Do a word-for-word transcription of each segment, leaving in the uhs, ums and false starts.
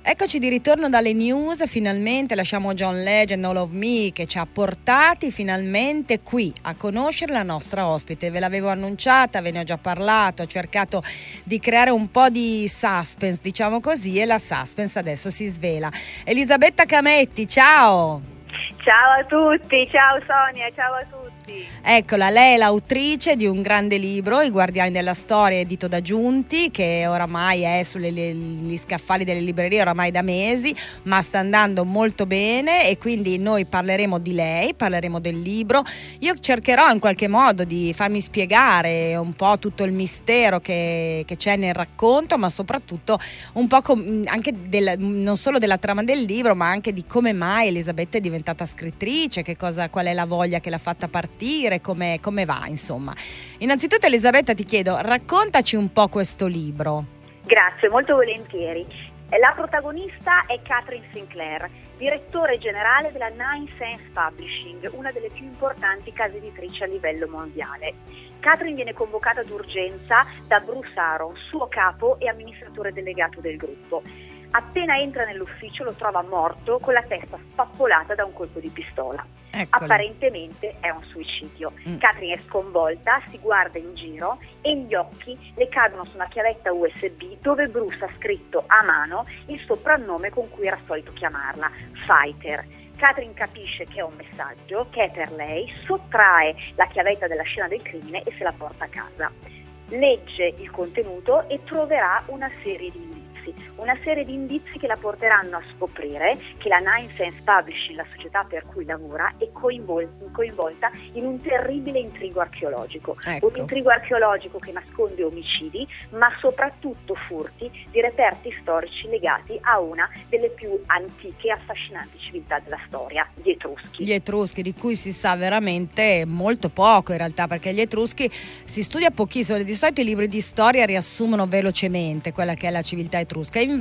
Eccoci di ritorno dalle news, finalmente lasciamo John Legend, All of Me, che ci ha portati finalmente qui a conoscere la nostra ospite. Ve l'avevo annunciata, ve ne ho già parlato, ho cercato di creare un po' di suspense, diciamo così, e la suspense adesso si svela. Elisabetta Cametti, ciao! Ciao a tutti, ciao Sonia, ciao a tutti. Eccola, lei è l'autrice di un grande libro, I Guardiani della Storia, edito da Giunti, che oramai è sugli scaffali delle librerie oramai da mesi, ma sta andando molto bene, e quindi noi parleremo di lei, parleremo del libro. Io cercherò in qualche modo di farmi spiegare un po' tutto il mistero che, che c'è nel racconto, ma soprattutto un po' com- anche del, non solo della trama del libro, ma anche di come mai Elisabetta è diventata scrittrice, che cosa, qual è la voglia che l'ha fatta partire, come, come va, insomma. Innanzitutto, Elisabetta, ti chiedo, raccontaci un po' questo libro. Grazie, molto volentieri. La protagonista è Catherine Sinclair, direttore generale della Nine Sense Publishing, una delle più importanti case editrici a livello mondiale. Catherine viene convocata d'urgenza da Bruce Aaron, suo capo e amministratore delegato del gruppo. Appena entra nell'ufficio lo trova morto con la testa spappolata da un colpo di pistola. Eccolo. Apparentemente è un suicidio. Mm. Catherine è sconvolta, si guarda in giro e gli occhi le cadono su una chiavetta U S B dove Bruce ha scritto a mano il soprannome con cui era solito chiamarla, Fighter. Catherine capisce che è un messaggio, che è per lei, sottrae la chiavetta della scena del crimine e se la porta a casa. Legge il contenuto e troverà una serie di indizi. Una serie di indizi che la porteranno a scoprire che la Nine Sense Publishing, la società per cui lavora, è coinvolta, coinvolta in un terribile intrigo archeologico. Ecco. Un intrigo archeologico che nasconde omicidi, ma soprattutto furti di reperti storici legati a una delle più antiche e affascinanti civiltà della storia, gli Etruschi. Gli Etruschi, di cui si sa veramente molto poco in realtà, perché gli Etruschi si studia pochissimo. Di solito i libri di storia riassumono velocemente quella che è la civiltà etrusca,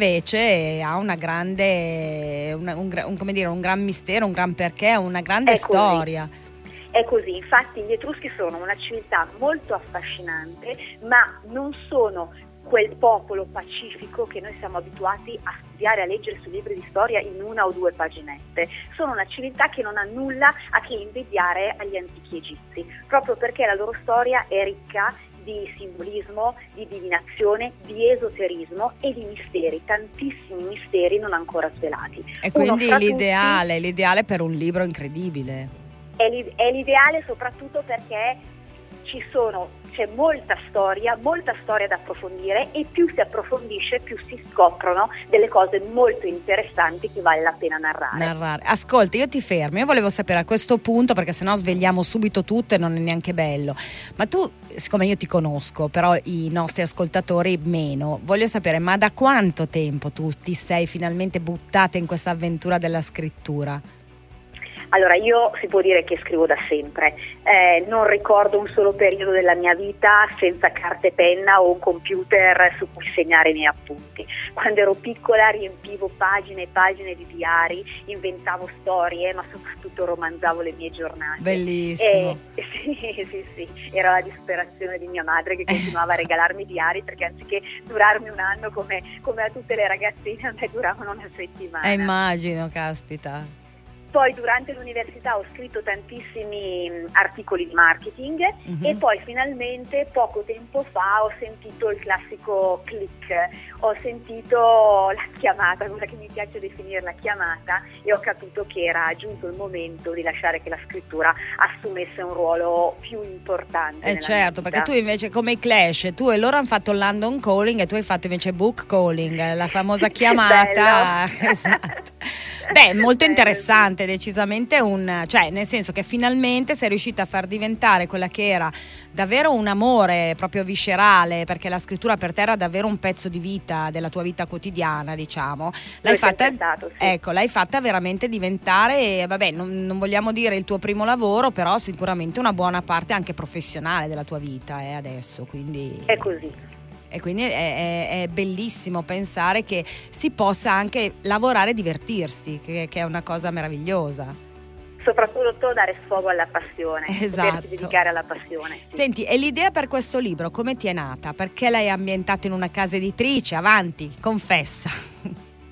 invece ha una grande una, un, un, come dire, un gran mistero, un gran perché, una grande È storia. È così, infatti gli Etruschi sono una civiltà molto affascinante, ma non sono quel popolo pacifico che noi siamo abituati a studiare, a leggere sui libri di storia in una o due paginette. Sono una civiltà che non ha nulla a che invidiare agli antichi egizi, proprio perché la loro storia è ricca di simbolismo, di divinazione, di esoterismo e di misteri, tantissimi misteri non ancora svelati. E quindi Uno fra l'ideale, tutti, l'ideale per un libro incredibile. è, l'i- è l'ideale soprattutto perché ci sono c'è molta storia, molta storia da approfondire, e più si approfondisce più si scoprono delle cose molto interessanti che vale la pena narrare. narrare. Ascolta, io ti fermo, io volevo sapere a questo punto, perché sennò svegliamo subito tutto e non è neanche bello, ma tu, siccome io ti conosco, però i nostri ascoltatori meno, voglio sapere, ma da quanto tempo tu ti sei finalmente buttata in questa avventura della scrittura? Allora, io si può dire che scrivo da sempre, eh, non ricordo un solo periodo della mia vita senza carta e penna o un computer su cui segnare i miei appunti. Quando ero piccola riempivo pagine e pagine di diari, inventavo storie, ma soprattutto romanzavo le mie giornate. Bellissimo. E, sì, sì, sì, era la disperazione di mia madre che continuava a regalarmi diari, perché anziché durarmi un anno come, come a tutte le ragazzine, a me duravano una settimana. Eh, immagino, caspita. Poi durante l'università ho scritto tantissimi mh, articoli di marketing, Mhm. e poi finalmente poco tempo fa ho sentito il classico click, ho sentito la chiamata, quella che mi piace definire la chiamata, e ho capito che era giunto il momento di lasciare che la scrittura assumesse un ruolo più importante. Eh nella certo, mia perché vita. tu invece, come i Clash, tu e loro hanno fatto London Calling e tu hai fatto invece Book Calling, la famosa chiamata. Esatto. Beh, molto Bello, interessante, decisamente un, cioè nel senso che finalmente sei riuscita a far diventare quella che era davvero un amore proprio viscerale, perché la scrittura per te era davvero un pezzo di vita, della tua vita quotidiana, diciamo. L'hai Lo è fatta, sempre stato, sì. ecco, l'hai fatta veramente diventare, vabbè, non, non vogliamo dire il tuo primo lavoro, però sicuramente una buona parte anche professionale della tua vita, eh, adesso, quindi È così. E quindi è, è, è bellissimo pensare che si possa anche lavorare e divertirsi, che, che è una cosa meravigliosa. Soprattutto dare sfogo alla passione, Esatto. potersi dedicare alla passione. Sì. Senti, e l'idea per questo libro come ti è nata? Perché l'hai ambientato in una casa editrice? Avanti, confessa.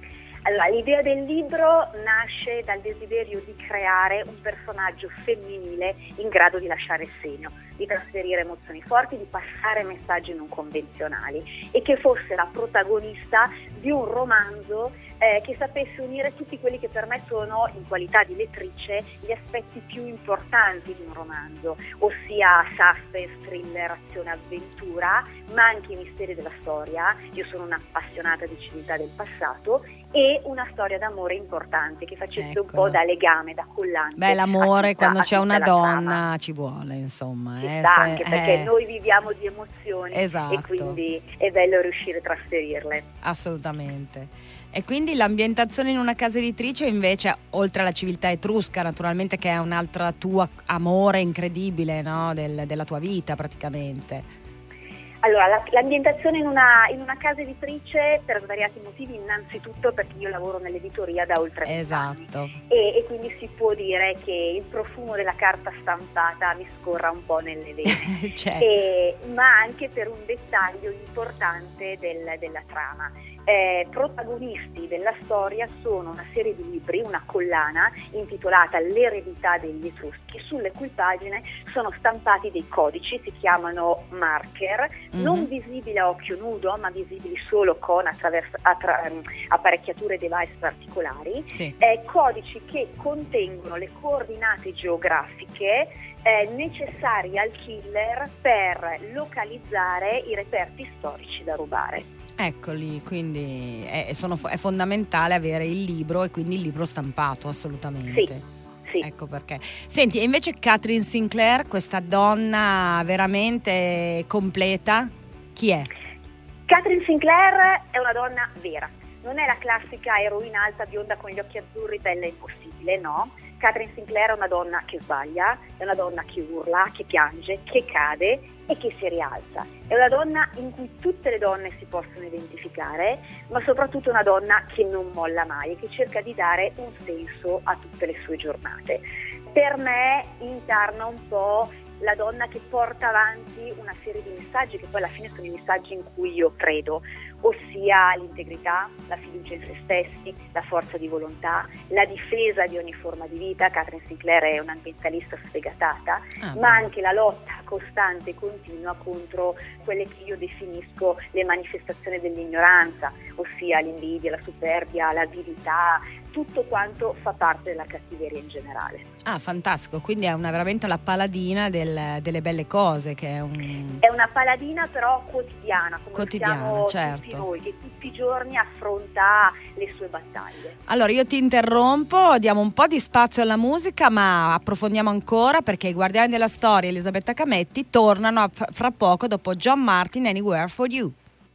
Allora, l'idea del libro nasce dal desiderio di creare un personaggio femminile in grado di lasciare il segno, di trasferire emozioni forti, di passare messaggi non convenzionali e che fosse la protagonista di un romanzo eh, che sapesse unire tutti quelli che per me sono, in qualità di lettrice, gli aspetti più importanti di un romanzo, ossia suspense, thriller, azione, avventura, ma anche i misteri della storia. Io sono un'appassionata di civiltà del passato e una storia d'amore importante che facesse Eccolo. un po' da legame, da collante. Beh, l'amore tutta, quando c'è una donna trama. ci vuole, insomma. Ci eh, sta, se, anche perché eh. noi viviamo di emozioni esatto. e quindi è bello riuscire a trasferirle. Assolutamente. E quindi l'ambientazione in una casa editrice invece, oltre alla civiltà etrusca naturalmente, che è un'altra tua amore incredibile, no? Del, della tua vita praticamente. Allora, la, l'ambientazione in una, in una casa editrice per svariati motivi, innanzitutto perché io lavoro nell'editoria da oltre venti esatto. anni e, e quindi si può dire che il profumo della carta stampata mi scorra un po' nelle vene, certo. e, ma anche per un dettaglio importante del, della trama. Eh, protagonisti della storia sono una serie di libri, una collana intitolata L'eredità degli Etruschi, sulle cui pagine sono stampati dei codici, si chiamano marker, mm-hmm. non visibili a occhio nudo ma visibili solo con attraverso, attra, apparecchiature e device particolari, sì. eh, codici che contengono le coordinate geografiche eh, necessarie al killer per localizzare i reperti storici da rubare. Eccoli, quindi è, sono, è fondamentale avere il libro e quindi il libro stampato, assolutamente. Sì, sì. Ecco perché. Senti, e invece Catherine Sinclair, questa donna veramente completa, chi è? Catherine Sinclair è una donna vera, non è la classica eroina alta bionda con gli occhi azzurri, bella e impossibile, no. Catherine Sinclair è una donna che sbaglia, è una donna che urla, che piange, che cade e che si rialza. È una donna in cui tutte le donne si possono identificare, ma soprattutto una donna che non molla mai e che cerca di dare un senso a tutte le sue giornate. Per me incarna un po' la donna che porta avanti una serie di messaggi che poi alla fine sono i messaggi in cui io credo, ossia l'integrità, la fiducia in se stessi, la forza di volontà, la difesa di ogni forma di vita. Catherine Sinclair è un'ambientalista sfegatata, ah, ma anche la lotta costante e continua contro quelle che io definisco le manifestazioni dell'ignoranza, ossia l'invidia, la superbia, l'avidità, tutto quanto fa parte della cattiveria in generale. Ah, fantastico, quindi è una, veramente la paladina del, delle belle cose, che è un... È una paladina però quotidiana, come quotidiana, siamo certo. tutti noi, che tutti i giorni affronta le sue battaglie. Allora io ti interrompo, diamo un po' di spazio alla musica, ma approfondiamo ancora perché i Guardiani della Storia e Elisabetta Cametti tornano a, fra poco dopo John Martin, Anywhere for You.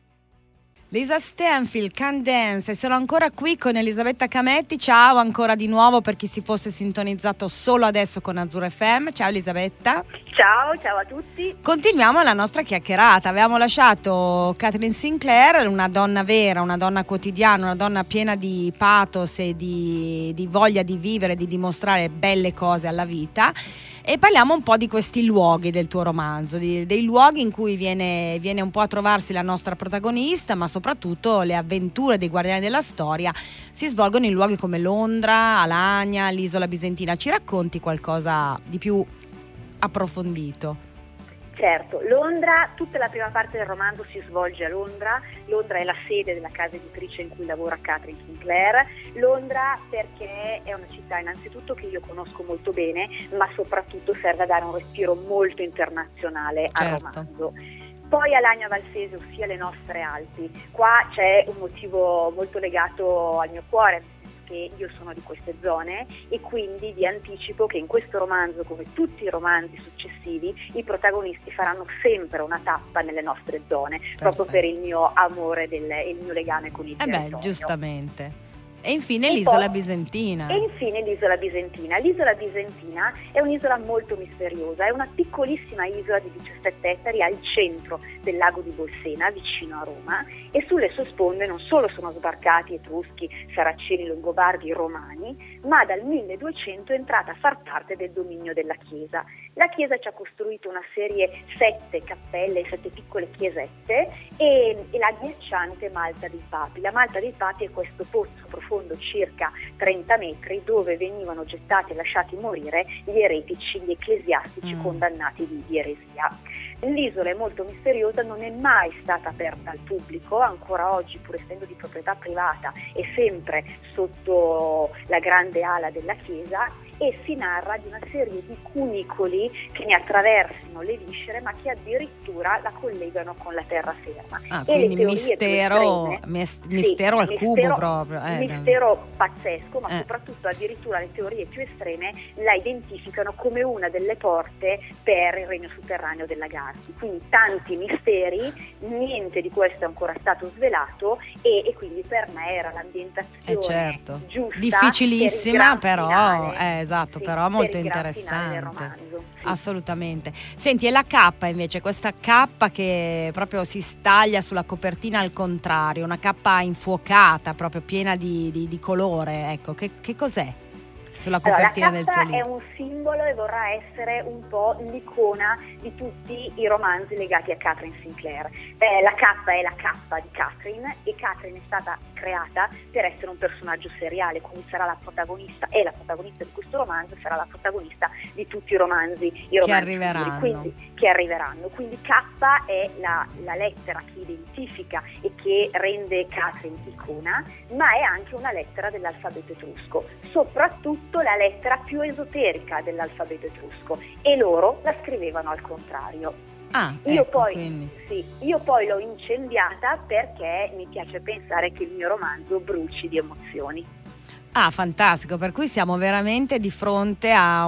Lisa Stanfield, Can Dance, e sono ancora qui con Elisabetta Cametti. Ciao ancora di nuovo per chi si fosse sintonizzato solo adesso con Azzurro F M. Ciao Elisabetta. Ciao, ciao a tutti. Continuiamo la nostra chiacchierata. Avevamo lasciato Catherine Sinclair, una donna vera, una donna quotidiana, una donna piena di pathos e di, di voglia di vivere, di dimostrare belle cose alla vita. E parliamo un po' di questi luoghi del tuo romanzo, di, dei luoghi in cui viene, viene un po' a trovarsi la nostra protagonista, ma soprattutto le avventure dei Guardiani della Storia si svolgono in luoghi come Londra, Alagna, l'isola bisentina. Ci racconti qualcosa di più approfondito? Certo, Londra, tutta la prima parte del romanzo si svolge a Londra. Londra è la sede della casa editrice in cui lavora Catherine Sinclair. Londra perché è una città innanzitutto che io conosco molto bene, ma soprattutto serve a dare un respiro molto internazionale al certo. romanzo. Poi Alagna Valsese, ossia le nostre Alpi. Qua c'è un motivo molto legato al mio cuore, che io sono di queste zone e quindi vi anticipo che in questo romanzo, come tutti i romanzi successivi, i protagonisti faranno sempre una tappa nelle nostre zone. Perfetto. Proprio per il mio amore del, e il mio legame con il eh territorio. Beh, giustamente. E infine e l'isola poi, bisentina. E infine l'isola bisentina. L'isola bisentina è un'isola molto misteriosa, è una piccolissima isola di diciassette ettari al centro del lago di Bolsena, vicino a Roma, e sulle sue sponde non solo sono sbarcati etruschi, saraceni, longobardi, romani, ma dal milleduecento è entrata a far parte del dominio della Chiesa. La Chiesa ci ha costruito una serie sette cappelle, sette piccole chiesette e, e la agghiacciante Malta dei Papi. La Malta dei Papi è questo pozzo profondo circa trenta metri, dove venivano gettati e lasciati morire gli eretici, gli ecclesiastici mm. condannati di, di eresia. L'isola è molto misteriosa, non è mai stata aperta al pubblico, ancora oggi, pur essendo di proprietà privata, è sempre sotto la grande ala della chiesa, e si narra di una serie di cunicoli che ne attraversino le viscere, ma che addirittura la collegano con la terraferma. Ah, e quindi mistero, estreme, mis- mistero sì, al mistero, cubo proprio. Eh, mistero pazzesco, ma eh. soprattutto addirittura le teorie più estreme la identificano come una delle porte per il regno sotterraneo della Gardi. Quindi tanti misteri, niente di questo è ancora stato svelato, e, e quindi per me era l'ambientazione eh certo. giusta. Difficilissima, però finale. eh, esatto, sì, però molto interessante. Sì. Assolutamente. Senti, e la cappa invece, questa cappa che proprio si staglia sulla copertina al contrario, una cappa infuocata, proprio piena di, di, di colore, ecco, che, che cos'è sulla copertina allora, del tuo libro? La cappa è un simbolo e vorrà essere un po' l'icona di tutti i romanzi legati a Catherine Sinclair. Eh, la cappa è la cappa di Catherine, e Catherine è stata creata per essere un personaggio seriale, quindi sarà la protagonista, è la protagonista di questo romanzo, sarà la protagonista di tutti i romanzi, i romanzi che arriveranno. Quindi, che arriveranno. Quindi K è la, la lettera che identifica e che rende Catherine icona, ma è anche una lettera dell'alfabeto etrusco, soprattutto la lettera più esoterica dell'alfabeto etrusco, e loro la scrivevano al contrario. Ah, io, ecco, poi, quindi. sì, io poi l'ho incendiata perché mi piace pensare che il mio romanzo bruci di emozioni. Ah, fantastico, per cui siamo veramente di fronte a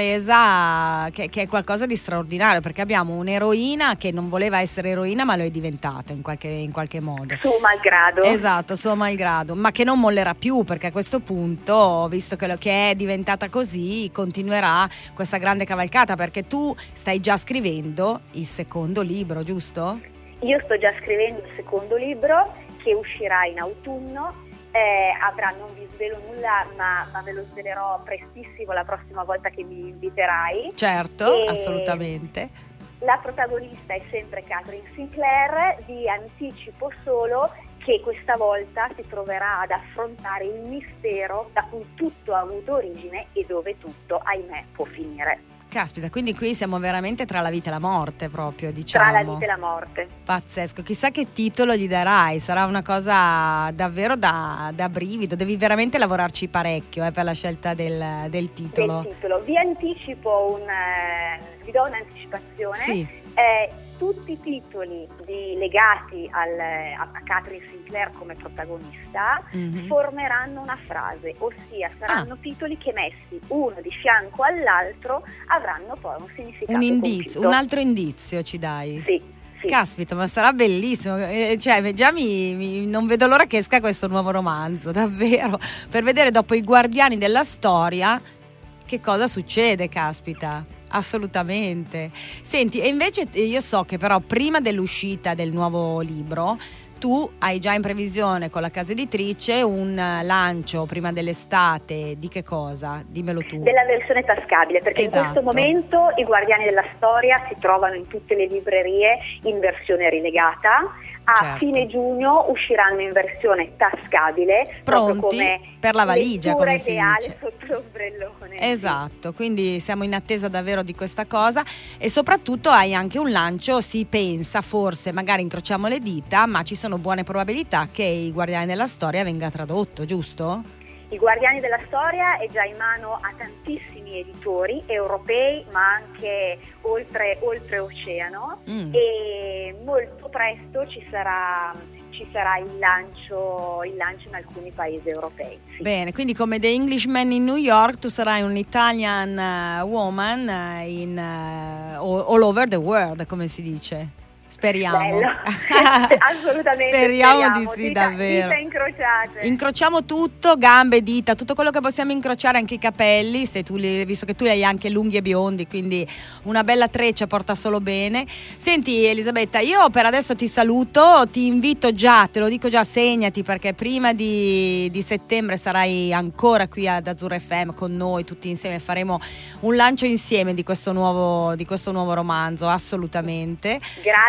un'impresa che, che è qualcosa di straordinario, perché abbiamo un'eroina che non voleva essere eroina, ma lo è diventata in qualche, in qualche modo. Suo malgrado. Esatto, suo malgrado, ma che non mollerà più, perché a questo punto, visto che, lo, che è diventata così, continuerà questa grande cavalcata, perché tu stai già scrivendo il secondo libro, giusto? Io sto già scrivendo il secondo libro, che uscirà in autunno. Eh, avrà, non vi svelo nulla, ma, ma ve lo svelerò prestissimo la prossima volta che mi inviterai. Certo, e assolutamente. La protagonista è sempre Catherine Sinclair. Vi anticipo solo che questa volta si troverà ad affrontare il mistero da cui tutto ha avuto origine e dove tutto, ahimè, può finire. Caspita, quindi qui siamo veramente tra la vita e la morte proprio, diciamo. Tra la vita e la morte. Pazzesco, chissà che titolo gli darai, sarà una cosa davvero da, da brivido, devi veramente lavorarci parecchio eh, per la scelta del, del titolo. Del titolo. Vi anticipo un, eh, vi do un'anticipazione. Sì. Eh, tutti i titoli di, legati al, a, a Catherine Sinclair come protagonista mm-hmm. formeranno una frase, ossia saranno ah. titoli che messi uno di fianco all'altro avranno poi un significato un indizio, compiuto. Un altro indizio ci dai? Sì. Sì. Caspita, ma sarà bellissimo, eh, cioè già mi, mi non vedo l'ora che esca questo nuovo romanzo, davvero, per vedere dopo i guardiani della storia che cosa succede, caspita. Assolutamente. Senti, e invece io so che però prima dell'uscita del nuovo libro tu hai già in previsione con la casa editrice un lancio prima dell'estate di che cosa? Dimmelo tu. Della versione tascabile, perché esatto. in questo momento i Guardiani della Storia si trovano in tutte le librerie in versione rilegata. A certo. fine giugno usciranno in versione tascabile, pronti come per la valigia, come si ideale dice. Sotto l'ombrellone. Esatto, quindi siamo in attesa davvero di questa cosa, e soprattutto hai anche un lancio, si pensa, forse magari incrociamo le dita, ma ci sono buone probabilità che i Guardiani della Storia venga tradotto, giusto? I Guardiani della Storia è già in mano a tantissimi editori europei, ma anche oltre, oltre oceano, mm. e molto presto ci sarà, ci sarà il lancio, il lancio in alcuni paesi europei. Sì. Bene, quindi come The Englishman in New York tu sarai un Italian uh, woman uh, in, uh, all over the world, come si dice. Speriamo. Assolutamente. Speriamo, speriamo di sì, dita, davvero. Dita incrociate. Incrociamo tutto, gambe, dita, tutto quello che possiamo incrociare, anche i capelli, se tu li, visto che tu li hai anche lunghi e biondi, quindi una bella treccia porta solo bene. Senti Elisabetta, io per adesso ti saluto, ti invito già, te lo dico già, segnati, perché prima di, di settembre sarai ancora qui ad Azzurra F M con noi, tutti insieme faremo un lancio insieme di questo nuovo, di questo nuovo romanzo, assolutamente. Grazie.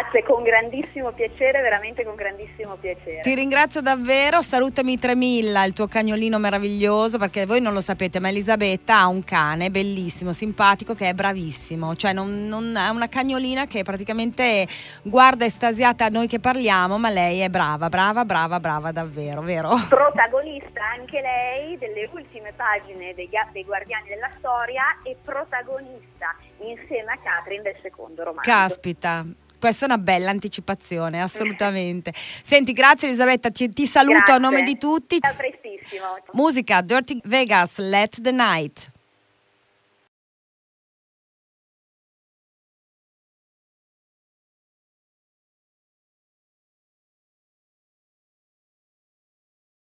Grazie, con grandissimo piacere, veramente con grandissimo piacere. Ti ringrazio davvero, salutami Tremilla, il tuo cagnolino meraviglioso, perché voi non lo sapete, ma Elisabetta ha un cane bellissimo, simpatico, che è bravissimo, cioè non, non è una cagnolina che praticamente guarda estasiata a noi che parliamo, ma lei è brava, brava, brava, brava davvero, vero? Protagonista anche lei delle ultime pagine dei, dei Guardiani della Storia e protagonista insieme a Catherine del secondo romanzo. Caspita. Questa è una bella anticipazione, assolutamente. Senti, grazie Elisabetta, ti, ti saluto Grazie. A nome di tutti. A prestissimo. Musica, Dirty Vegas, Let the Night.